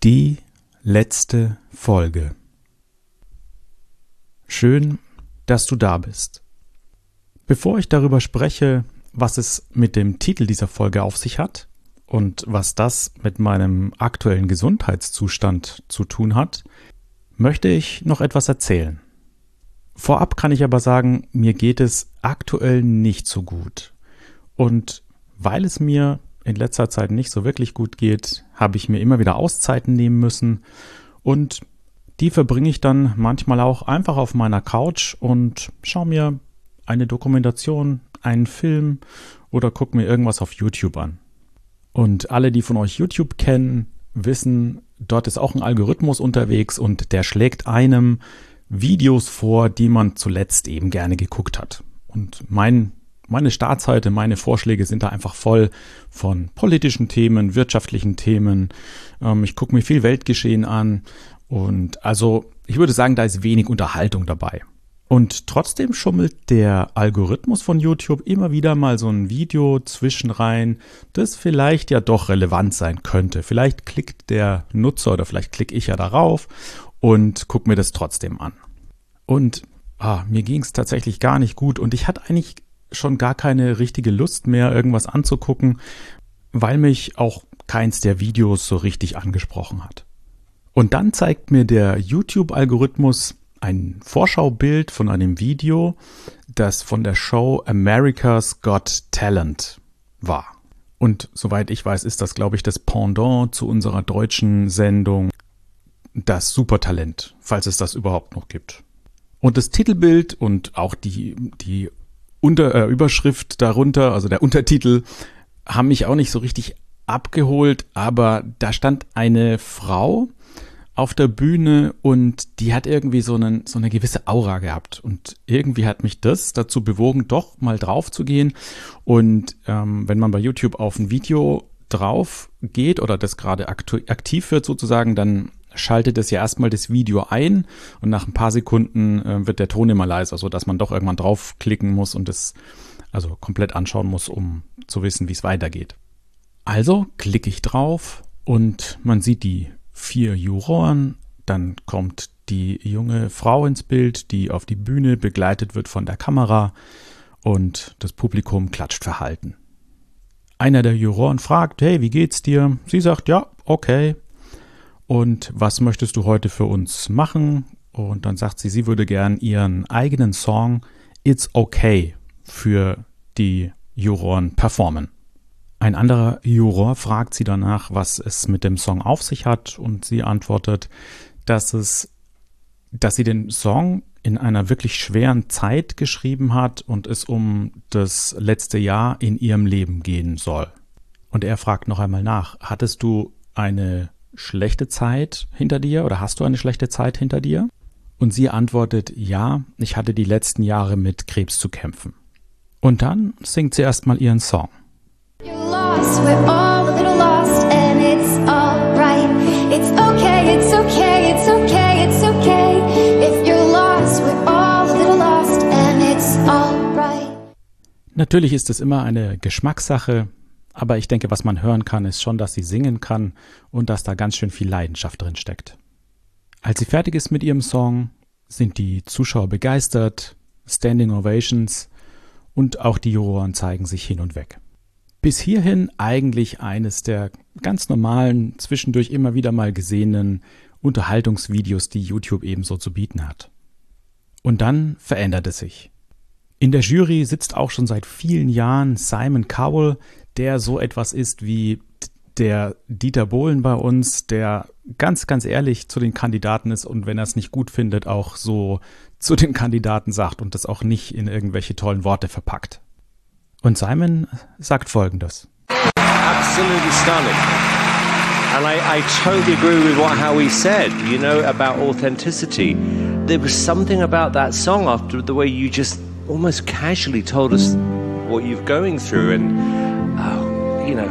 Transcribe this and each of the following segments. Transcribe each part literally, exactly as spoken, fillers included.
Die letzte Folge. Schön, dass du da bist. Bevor ich darüber spreche, was es mit dem Titel dieser Folge auf sich hat und was das mit meinem aktuellen Gesundheitszustand zu tun hat, möchte ich noch etwas erzählen. Vorab kann ich aber sagen, mir geht es aktuell nicht so gut. Und weil es mir in letzter Zeit nicht so wirklich gut geht, habe ich mir immer wieder Auszeiten nehmen müssen und die verbringe ich dann manchmal auch einfach auf meiner Couch und schaue mir eine Dokumentation, einen Film oder gucke mir irgendwas auf YouTube an. Und alle, die von euch YouTube kennen, wissen, dort ist auch ein Algorithmus unterwegs und der schlägt einem Videos vor, die man zuletzt eben gerne geguckt hat. Und mein Meine Startseite, meine Vorschläge sind da einfach voll von politischen Themen, wirtschaftlichen Themen. Ähm, ich gucke mir viel Weltgeschehen an und also ich würde sagen, da ist wenig Unterhaltung dabei. Und trotzdem schummelt der Algorithmus von YouTube immer wieder mal so ein Video zwischen rein, das vielleicht ja doch relevant sein könnte. Vielleicht klickt der Nutzer oder vielleicht klicke ich ja darauf und gucke mir das trotzdem an. Und ah, mir ging es tatsächlich gar nicht gut und ich hatte eigentlich schon gar keine richtige Lust mehr, irgendwas anzugucken, weil mich auch keins der Videos so richtig angesprochen hat. Und dann zeigt mir der YouTube-Algorithmus ein Vorschaubild von einem Video, das von der Show America's Got Talent war. Und soweit ich weiß, ist das, glaube ich, das Pendant zu unserer deutschen Sendung Das Supertalent, falls es das überhaupt noch gibt. Und das Titelbild und auch die, die Unter, äh, Überschrift darunter, also der Untertitel, haben mich auch nicht so richtig abgeholt, aber da stand eine Frau auf der Bühne und die hat irgendwie so, einen, so eine gewisse Aura gehabt und irgendwie hat mich das dazu bewogen, doch mal drauf zu gehen und ähm, wenn man bei YouTube auf ein Video drauf geht oder das gerade aktu- aktiv wird sozusagen, dann schaltet es ja erstmal das Video ein und nach ein paar Sekunden äh, wird der Ton immer leiser, sodass man doch irgendwann draufklicken muss und es also komplett anschauen muss, um zu wissen, wie es weitergeht. Also klicke ich drauf und man sieht die vier Juroren, dann kommt die junge Frau ins Bild, die auf die Bühne begleitet wird von der Kamera und das Publikum klatscht verhalten. Einer der Juroren fragt, hey, wie geht's dir? Sie sagt, ja, okay. Und was möchtest du heute für uns machen? Und dann sagt sie, sie würde gern ihren eigenen Song It's Okay für die Juroren performen. Ein anderer Juror fragt sie danach, was es mit dem Song auf sich hat und sie antwortet, dass es, dass sie den Song in einer wirklich schweren Zeit geschrieben hat und es um das letzte Jahr in ihrem Leben gehen soll. Und er fragt noch einmal nach, hattest du eine schlechte Zeit hinter dir oder hast du eine schlechte Zeit hinter dir? Und sie antwortet, ja, ich hatte die letzten Jahre mit Krebs zu kämpfen. Und dann singt sie erstmal ihren Song. You're lost, we're all a little lost and it's alright. It's okay, it's okay, it's okay, it's okay. If you're lost, we're all a little lost and it's alright. Natürlich ist es immer eine Geschmackssache. Aber ich denke, was man hören kann, ist schon, dass sie singen kann und dass da ganz schön viel Leidenschaft drin steckt. Als sie fertig ist mit ihrem Song, sind die Zuschauer begeistert, Standing Ovations und auch die Juroren zeigen sich hin und weg. Bis hierhin eigentlich eines der ganz normalen, zwischendurch immer wieder mal gesehenen Unterhaltungsvideos, die YouTube ebenso zu bieten hat. Und dann verändert es sich. In der Jury sitzt auch schon seit vielen Jahren Simon Cowell, der so etwas ist wie der Dieter Bohlen bei uns, der ganz, ganz ehrlich zu den Kandidaten ist und wenn er es nicht gut findet, auch so zu den Kandidaten sagt und das auch nicht in irgendwelche tollen Worte verpackt. Und Simon sagt Folgendes. Absolutely stunning. And I, I totally agree with what Howie said, you know, about authenticity. There was something about that song after the way you just almost casually told us what you're going through and oh, you know.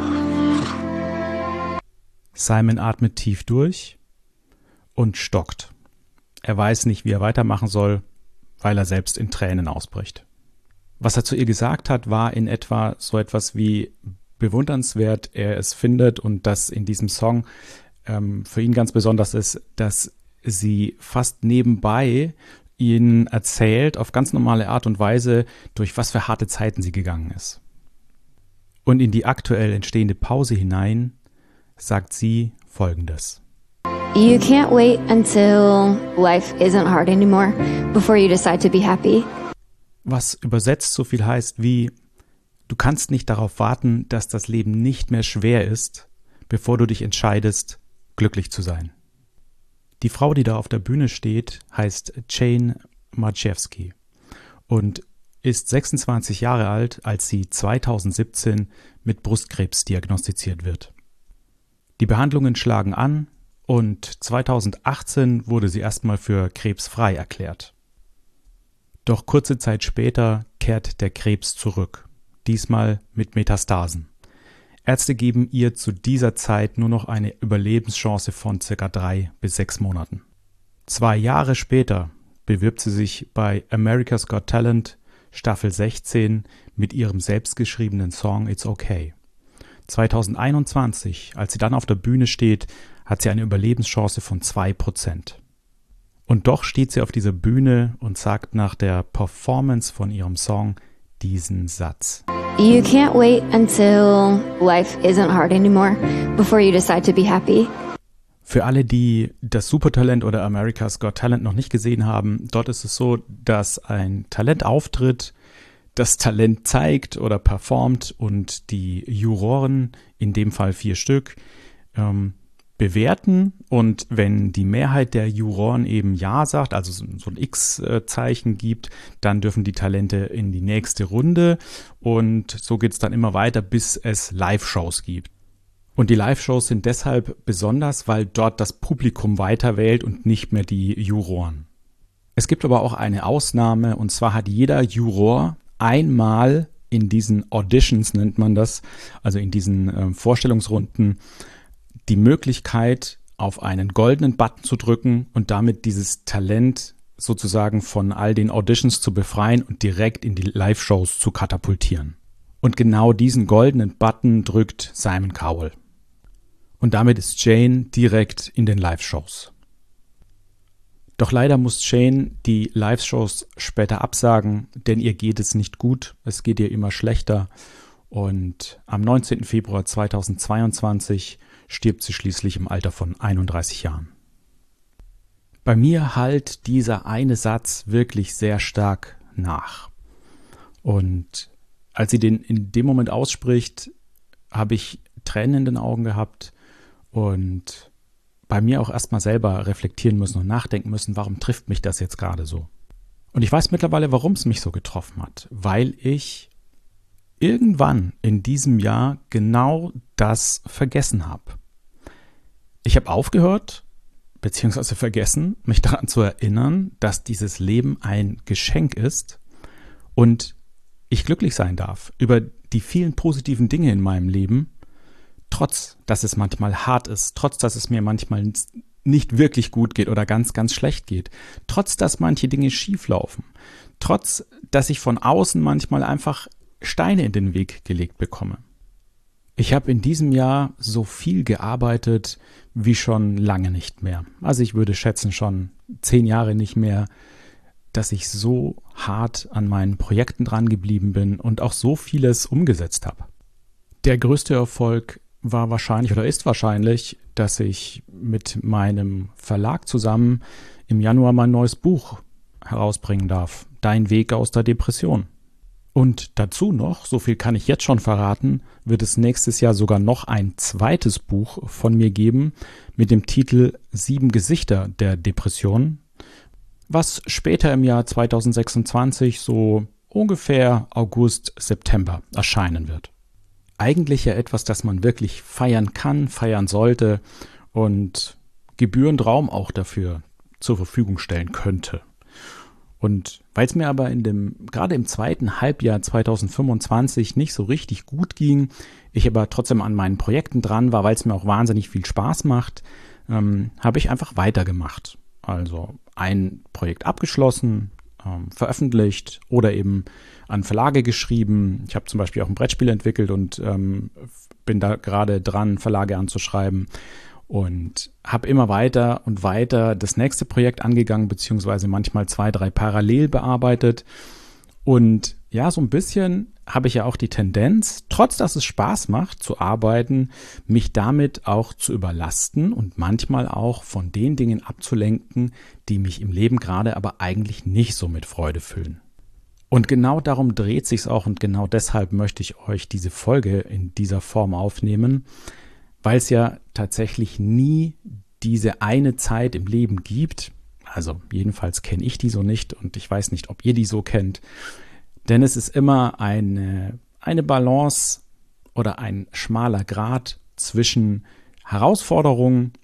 Simon atmet tief durch und stockt. Er weiß nicht, wie er weitermachen soll, weil er selbst in Tränen ausbricht. Was er zu ihr gesagt hat, war in etwa so etwas wie bewundernswert er es findet und dass in diesem Song ähm, für ihn ganz besonders ist, dass sie fast nebenbei ihnen erzählt, auf ganz normale Art und Weise, durch was für harte Zeiten sie gegangen ist. Und in die aktuell entstehende Pause hinein sagt sie Folgendes. You can't wait until life isn't hard anymore before you decide to be happy. Was übersetzt so viel heißt wie, du kannst nicht darauf warten, dass das Leben nicht mehr schwer ist, bevor du dich entscheidest, glücklich zu sein. Die Frau, die da auf der Bühne steht, heißt Jane Marczewski und ist sechsundzwanzig Jahre alt, als sie zweitausendsiebzehn mit Brustkrebs diagnostiziert wird. Die Behandlungen schlagen an und zweitausendachtzehn wurde sie erstmal für krebsfrei erklärt. Doch kurze Zeit später kehrt der Krebs zurück, diesmal mit Metastasen. Ärzte geben ihr zu dieser Zeit nur noch eine Überlebenschance von circa drei bis sechs Monaten. Zwei Jahre später bewirbt sie sich bei America's Got Talent Staffel sechzehn mit ihrem selbstgeschriebenen Song It's Okay. zweitausendeinundzwanzig, als sie dann auf der Bühne steht, hat sie eine Überlebenschance von zwei Prozent. Und doch steht sie auf dieser Bühne und sagt nach der Performance von ihrem Song diesen Satz. You can't wait until life isn't hard anymore before you decide to be happy. Für alle, die das Supertalent oder America's Got Talent noch nicht gesehen haben, dort ist es so, dass ein Talent auftritt, das Talent zeigt oder performt und die Juroren, in dem Fall vier Stück, ähm, bewerten, und wenn die Mehrheit der Juroren eben Ja sagt, also so ein X-Zeichen gibt, dann dürfen die Talente in die nächste Runde, und so geht es dann immer weiter, bis es Live-Shows gibt. Und die Live-Shows sind deshalb besonders, weil dort das Publikum weiterwählt und nicht mehr die Juroren. Es gibt aber auch eine Ausnahme, und zwar hat jeder Juror einmal in diesen Auditions, nennt man das, also in diesen äh, Vorstellungsrunden, die Möglichkeit, auf einen goldenen Button zu drücken und damit dieses Talent sozusagen von all den Auditions zu befreien und direkt in die Live-Shows zu katapultieren. Und genau diesen goldenen Button drückt Simon Cowell. Und damit ist Jane direkt in den Live-Shows. Doch leider muss Jane die Live-Shows später absagen, denn ihr geht es nicht gut, es geht ihr immer schlechter, und am neunzehnten Februar zweitausendzweiundzwanzig stirbt sie schließlich im Alter von einunddreißig Jahren. Bei mir hallt dieser eine Satz wirklich sehr stark nach. Und als sie den in dem Moment ausspricht, habe ich Tränen in den Augen gehabt und bei mir auch erstmal selber reflektieren müssen und nachdenken müssen, warum trifft mich das jetzt gerade so? Und ich weiß mittlerweile, warum es mich so getroffen hat, weil ich irgendwann in diesem Jahr genau das vergessen habe. Ich habe aufgehört, beziehungsweise vergessen, mich daran zu erinnern, dass dieses Leben ein Geschenk ist und ich glücklich sein darf über die vielen positiven Dinge in meinem Leben, trotz dass es manchmal hart ist, trotz dass es mir manchmal nicht wirklich gut geht oder ganz, ganz schlecht geht, trotz dass manche Dinge schief laufen, trotz dass ich von außen manchmal einfach Steine in den Weg gelegt bekomme. Ich habe in diesem Jahr so viel gearbeitet wie schon lange nicht mehr. Also ich würde schätzen schon zehn Jahre nicht mehr, dass ich so hart an meinen Projekten dran geblieben bin und auch so vieles umgesetzt habe. Der größte Erfolg war wahrscheinlich oder ist wahrscheinlich, dass ich mit meinem Verlag zusammen im Januar mein neues Buch herausbringen darf. Dein Weg aus der Depression. Und dazu noch, so viel kann ich jetzt schon verraten, wird es nächstes Jahr sogar noch ein zweites Buch von mir geben mit dem Titel Sieben Gesichter der Depression, was später im Jahr zweitausendsechsundzwanzig so ungefähr August, September erscheinen wird. Eigentlich ja etwas, das man wirklich feiern kann, feiern sollte und gebührend Raum auch dafür zur Verfügung stellen könnte. Und weil es mir aber in dem, gerade im zweiten Halbjahr zweitausendfünfundzwanzig nicht so richtig gut ging, ich aber trotzdem an meinen Projekten dran war, weil es mir auch wahnsinnig viel Spaß macht, ähm, habe ich einfach weitergemacht. Also ein Projekt abgeschlossen, ähm, veröffentlicht oder eben an Verlage geschrieben. Ich habe zum Beispiel auch ein Brettspiel entwickelt und ähm, bin da gerade dran, Verlage anzuschreiben. und habe immer weiter und weiter das nächste Projekt angegangen, beziehungsweise manchmal zwei, drei parallel bearbeitet. Und ja, so ein bisschen habe ich ja auch die Tendenz, trotz dass es Spaß macht zu arbeiten, mich damit auch zu überlasten und manchmal auch von den Dingen abzulenken, die mich im Leben gerade aber eigentlich nicht so mit Freude füllen. Und genau darum dreht sich's auch und genau deshalb möchte ich euch diese Folge in dieser Form aufnehmen, weil es ja tatsächlich nie diese eine Zeit im Leben gibt, also jedenfalls kenne ich die so nicht und ich weiß nicht, ob ihr die so kennt, denn es ist immer eine, eine Balance oder ein schmaler Grat zwischen Herausforderungen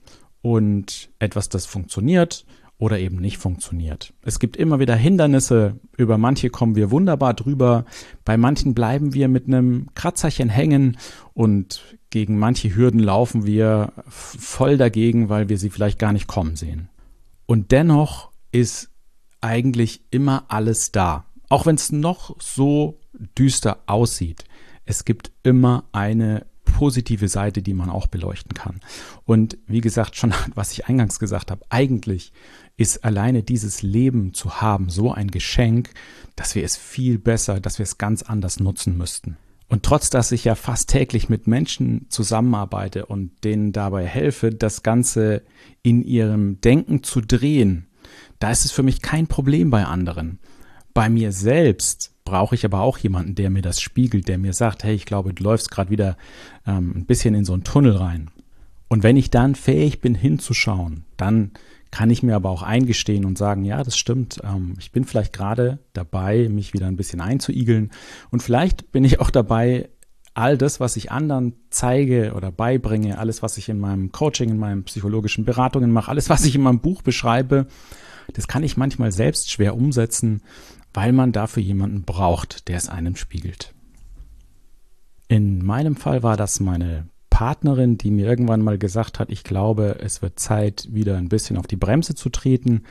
und etwas, das funktioniert oder eben nicht funktioniert. Es gibt immer wieder Hindernisse, über manche kommen wir wunderbar drüber, bei manchen bleiben wir mit einem Kratzerchen hängen und gegen manche Hürden laufen wir voll dagegen, weil wir sie vielleicht gar nicht kommen sehen. Und dennoch ist eigentlich immer alles da. Auch wenn es noch so düster aussieht, es gibt immer eine positive Seite, die man auch beleuchten kann. Und wie gesagt, schon was ich eingangs gesagt habe, eigentlich ist alleine dieses Leben zu haben so ein Geschenk, dass wir es viel besser, dass wir es ganz anders nutzen müssten. Und trotz, dass ich ja fast täglich mit Menschen zusammenarbeite und denen dabei helfe, das Ganze in ihrem Denken zu drehen, da ist es für mich kein Problem bei anderen. Bei mir selbst brauche ich aber auch jemanden, der mir das spiegelt, der mir sagt, hey, ich glaube, du läufst gerade wieder ähm, ein bisschen in so einen Tunnel rein. Und wenn ich dann fähig bin, hinzuschauen, dann kann ich mir aber auch eingestehen und sagen, ja, das stimmt, ähm, ich bin vielleicht gerade dabei, mich wieder ein bisschen einzuigeln und vielleicht bin ich auch dabei, all das, was ich anderen zeige oder beibringe, alles, was ich in meinem Coaching, in meinen psychologischen Beratungen mache, alles, was ich in meinem Buch beschreibe, das kann ich manchmal selbst schwer umsetzen, weil man dafür jemanden braucht, der es einem spiegelt. In meinem Fall war das meine Partnerin, die mir irgendwann mal gesagt hat, ich glaube, es wird Zeit, wieder ein bisschen auf die Bremse zu treten.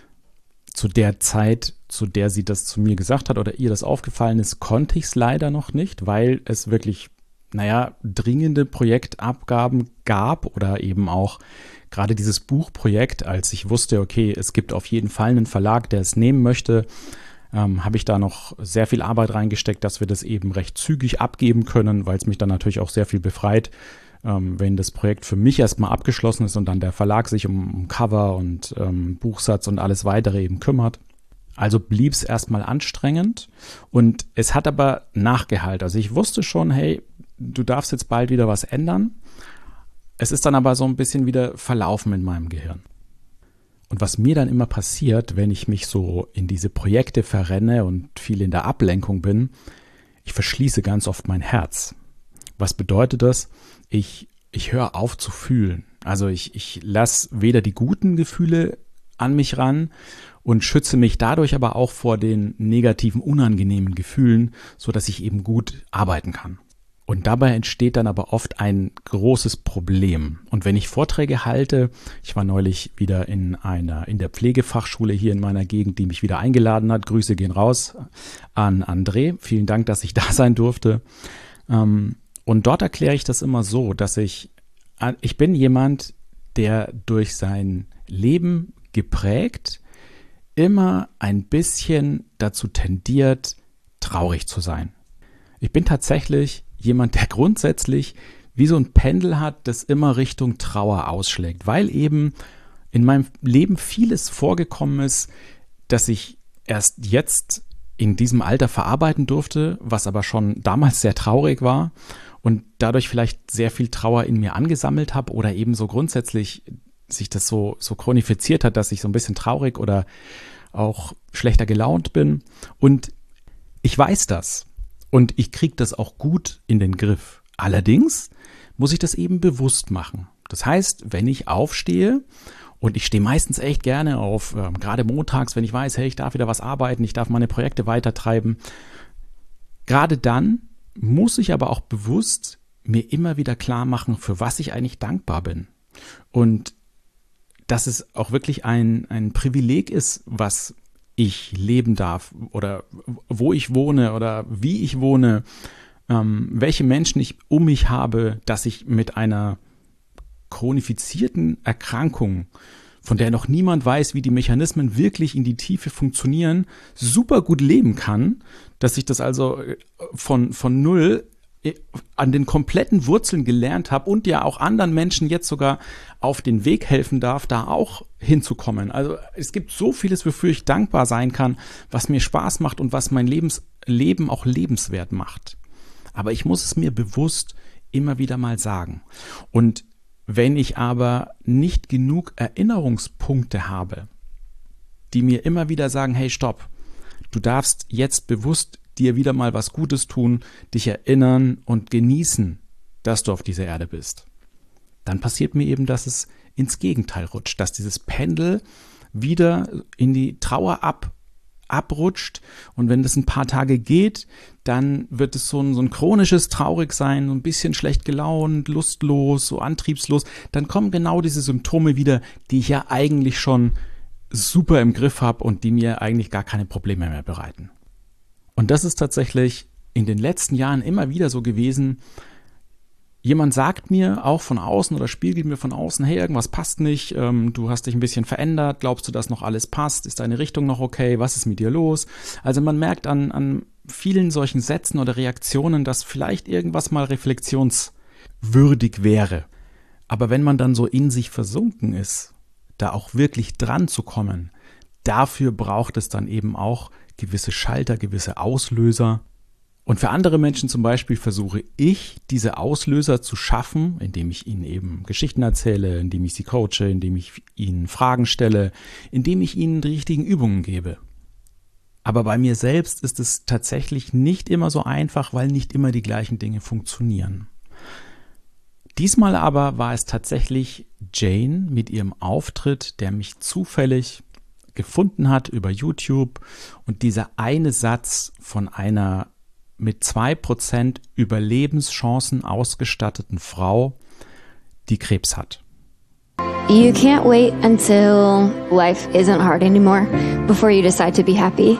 Zu der Zeit, zu der sie das zu mir gesagt hat oder ihr das aufgefallen ist, konnte ich es leider noch nicht, weil es wirklich, naja, dringende Projektabgaben gab oder eben auch gerade dieses Buchprojekt, als ich wusste, okay, es gibt auf jeden Fall einen Verlag, der es nehmen möchte, ähm, habe ich da noch sehr viel Arbeit reingesteckt, dass wir das eben recht zügig abgeben können, weil es mich dann natürlich auch sehr viel befreit, ähm, wenn das Projekt für mich erstmal abgeschlossen ist und dann der Verlag sich um, um Cover und ähm, Buchsatz und alles weitere eben kümmert. Also blieb es erstmal anstrengend und es hat aber nachgehalten. Also ich wusste schon, hey, du darfst jetzt bald wieder was ändern. Es ist dann aber so ein bisschen wieder verlaufen in meinem Gehirn. Und was mir dann immer passiert, wenn ich mich so in diese Projekte verrenne und viel in der Ablenkung bin, ich verschließe ganz oft mein Herz. Was bedeutet das? Ich, ich höre auf zu fühlen. Also ich, ich lasse weder die guten Gefühle an mich ran und schütze mich dadurch aber auch vor den negativen, unangenehmen Gefühlen, sodass ich eben gut arbeiten kann. Und dabei entsteht dann aber oft ein großes Problem. Und wenn ich Vorträge halte, ich war neulich wieder in einer, in der Pflegefachschule hier in meiner Gegend, die mich wieder eingeladen hat. Grüße gehen raus an André. Vielen Dank, dass ich da sein durfte. Und dort erkläre ich das immer so, dass ich, ich bin jemand, der durch sein Leben geprägt immer ein bisschen dazu tendiert, traurig zu sein. Ich bin tatsächlich jemand, der grundsätzlich wie so ein Pendel hat, das immer Richtung Trauer ausschlägt, weil eben in meinem Leben vieles vorgekommen ist, das ich erst jetzt in diesem Alter verarbeiten durfte, was aber schon damals sehr traurig war und dadurch vielleicht sehr viel Trauer in mir angesammelt habe oder eben so grundsätzlich sich das so, so chronifiziert hat, dass ich so ein bisschen traurig oder auch schlechter gelaunt bin. Und ich weiß das. Und ich kriege das auch gut in den Griff. Allerdings muss ich das eben bewusst machen. Das heißt, wenn ich aufstehe, und ich stehe meistens echt gerne auf, äh, gerade montags, wenn ich weiß, hey, ich darf wieder was arbeiten, ich darf meine Projekte weitertreiben. Gerade dann muss ich aber auch bewusst mir immer wieder klar machen, für was ich eigentlich dankbar bin. Und dass es auch wirklich ein, ein Privileg ist, was ich leben darf oder wo ich wohne oder wie ich wohne, ähm, welche Menschen ich um mich habe, dass ich mit einer chronifizierten Erkrankung, von der noch niemand weiß, wie die Mechanismen wirklich in die Tiefe funktionieren, super gut leben kann, dass ich das also von, von null an den kompletten Wurzeln gelernt habe und ja auch anderen Menschen jetzt sogar auf den Weg helfen darf, da auch hinzukommen. Also es gibt so vieles, wofür ich dankbar sein kann, was mir Spaß macht und was mein Lebens, Leben auch lebenswert macht. Aber ich muss es mir bewusst immer wieder mal sagen. Und wenn ich aber nicht genug Erinnerungspunkte habe, die mir immer wieder sagen, hey, stopp, du darfst jetzt bewusst dir wieder mal was Gutes tun, dich erinnern und genießen, dass du auf dieser Erde bist, dann passiert mir eben, dass es ins Gegenteil rutscht, dass dieses Pendel wieder in die Trauer ab, abrutscht und wenn das ein paar Tage geht, dann wird es so ein, so ein chronisches Traurigsein, so ein bisschen schlecht gelaunt, lustlos, so antriebslos, dann kommen genau diese Symptome wieder, die ich ja eigentlich schon super im Griff habe und die mir eigentlich gar keine Probleme mehr bereiten. Und das ist tatsächlich in den letzten Jahren immer wieder so gewesen. Jemand sagt mir auch von außen oder spiegelt mir von außen, hey, irgendwas passt nicht, ähm, du hast dich ein bisschen verändert, glaubst du, dass noch alles passt, ist deine Richtung noch okay, was ist mit dir los? Also man merkt an, an vielen solchen Sätzen oder Reaktionen, dass vielleicht irgendwas mal reflexionswürdig wäre. Aber wenn man dann so in sich versunken ist, da auch wirklich dran zu kommen, dafür braucht es dann eben auch gewisse Schalter, gewisse Auslöser. Und für andere Menschen zum Beispiel versuche ich, diese Auslöser zu schaffen, indem ich ihnen eben Geschichten erzähle, indem ich sie coache, indem ich ihnen Fragen stelle, indem ich ihnen die richtigen Übungen gebe. Aber bei mir selbst ist es tatsächlich nicht immer so einfach, weil nicht immer die gleichen Dinge funktionieren. Diesmal aber war es tatsächlich Jane mit ihrem Auftritt, der mich zufällig gefunden hat über YouTube und dieser eine Satz von einer mit zwei Prozent Überlebenschancen ausgestatteten Frau, die Krebs hat. You can't wait until life isn't hard anymore before you decide to be happy.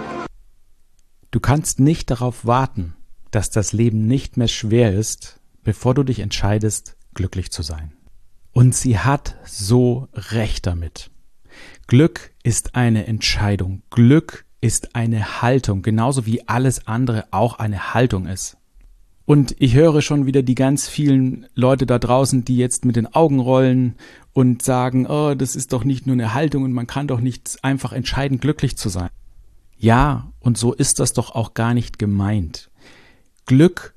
Du kannst nicht darauf warten, dass das Leben nicht mehr schwer ist, bevor du dich entscheidest, glücklich zu sein. Und sie hat so recht damit. Glück ist eine Entscheidung. Glück ist eine Haltung, genauso wie alles andere auch eine Haltung ist. Und ich höre schon wieder die ganz vielen Leute da draußen, die jetzt mit den Augen rollen und sagen, oh, das ist doch nicht nur eine Haltung und man kann doch nicht einfach entscheiden, glücklich zu sein. Ja, und so ist das doch auch gar nicht gemeint. Glück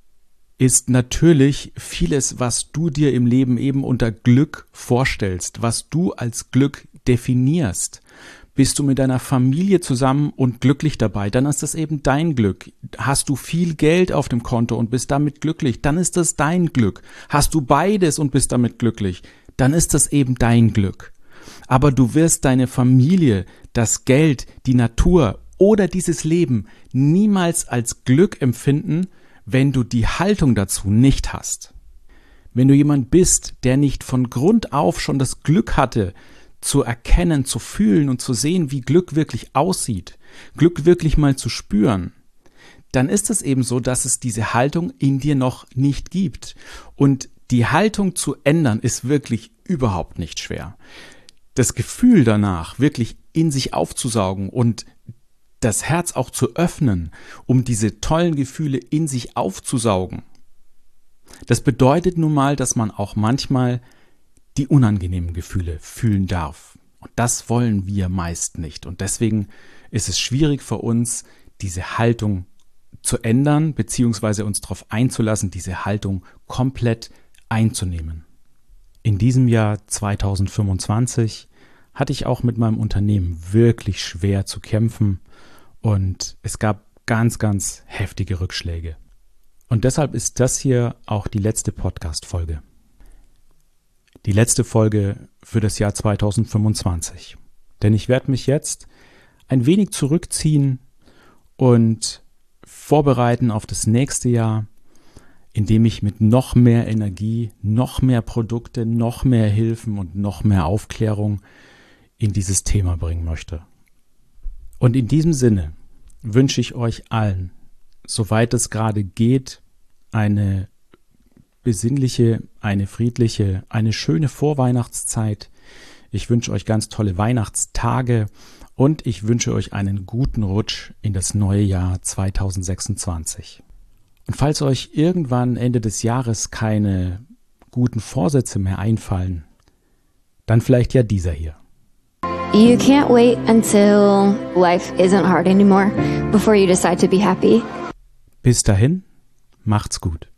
ist natürlich vieles, was du dir im Leben eben unter Glück vorstellst, was du als Glück definierst. Bist du mit deiner Familie zusammen und glücklich dabei, dann ist das eben dein Glück. Hast du viel Geld auf dem Konto und bist damit glücklich, dann ist das dein Glück. Hast du beides und bist damit glücklich, dann ist das eben dein Glück. Aber du wirst deine Familie, das Geld, die Natur oder dieses Leben niemals als Glück empfinden, wenn du die Haltung dazu nicht hast. Wenn du jemand bist, der nicht von Grund auf schon das Glück hatte, zu erkennen, zu fühlen und zu sehen, wie Glück wirklich aussieht, Glück wirklich mal zu spüren, dann ist es eben so, dass es diese Haltung in dir noch nicht gibt. Und die Haltung zu ändern ist wirklich überhaupt nicht schwer. Das Gefühl danach, wirklich in sich aufzusaugen und das Herz auch zu öffnen, um diese tollen Gefühle in sich aufzusaugen, das bedeutet nun mal, dass man auch manchmal die unangenehmen Gefühle fühlen darf. Und das wollen wir meist nicht. Und deswegen ist es schwierig für uns, diese Haltung zu ändern, beziehungsweise uns darauf einzulassen, diese Haltung komplett einzunehmen. In diesem Jahr zweitausendfünfundzwanzig hatte ich auch mit meinem Unternehmen wirklich schwer zu kämpfen und es gab ganz, ganz heftige Rückschläge. Und deshalb ist das hier auch die letzte Podcast-Folge. Die letzte Folge für das Jahr zweitausendfünfundzwanzig. Denn ich werde mich jetzt ein wenig zurückziehen und vorbereiten auf das nächste Jahr, indem ich mit noch mehr Energie, noch mehr Produkte, noch mehr Hilfen und noch mehr Aufklärung in dieses Thema bringen möchte. Und in diesem Sinne wünsche ich euch allen, soweit es gerade geht, eine besinnliche, eine friedliche, eine schöne Vorweihnachtszeit. Ich wünsche euch ganz tolle Weihnachtstage und ich wünsche euch einen guten Rutsch in das neue Jahr zwanzig sechsundzwanzig. Und falls euch irgendwann Ende des Jahres keine guten Vorsätze mehr einfallen, dann vielleicht ja dieser hier. You can't wait until life isn't hard anymore before you decide to be happy. Bis dahin, macht's gut.